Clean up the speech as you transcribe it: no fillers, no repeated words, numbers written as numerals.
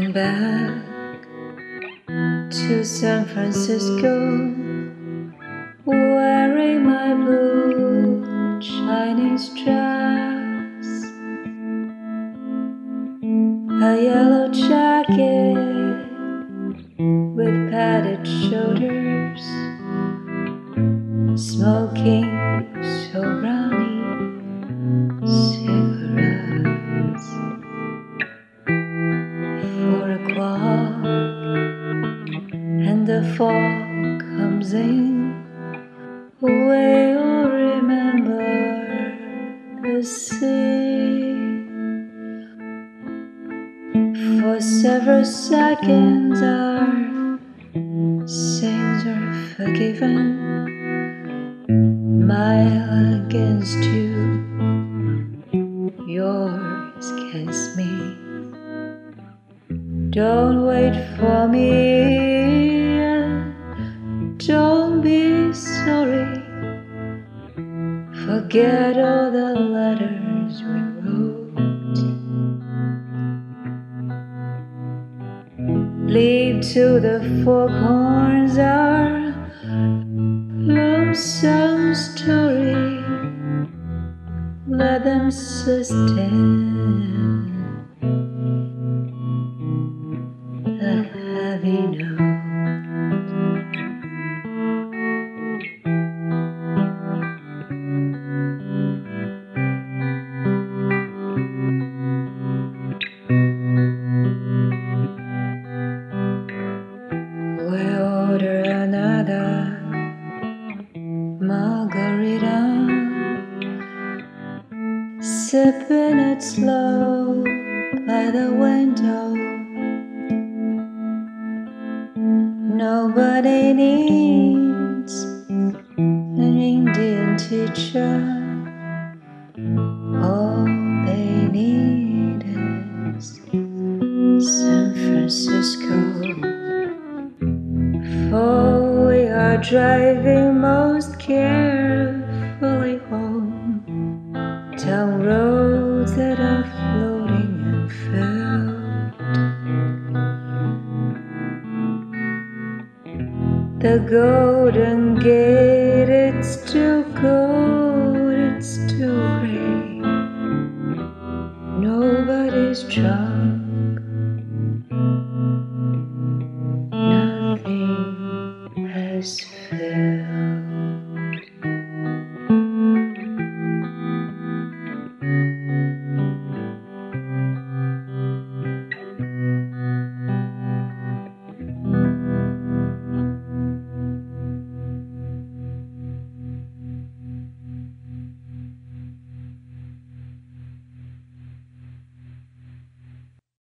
Flying back to San Francisco, wearing my blue Chinese dress, a yellow jacket with padded shoulders, smoking so brownie cigarettes. 4 o'clock and the fog comes in. We all remember the sea. For several seconds our sins are forgiven. Mine against you, yours against me. Don't wait for me, don't be sorry. Forget all the letters we wrote. Leave to the foghorns our lonesome story. Let them sustain the heavy note. We order another margarita, sipping it slow by the window. Nobody needs an Indian teacher. All they need is San Francisco. For we are driving most carefully home, down roads that are floating and filled. The Golden Gate, it's still gold, it's still gray. Nobody's drunk, nothing has failed.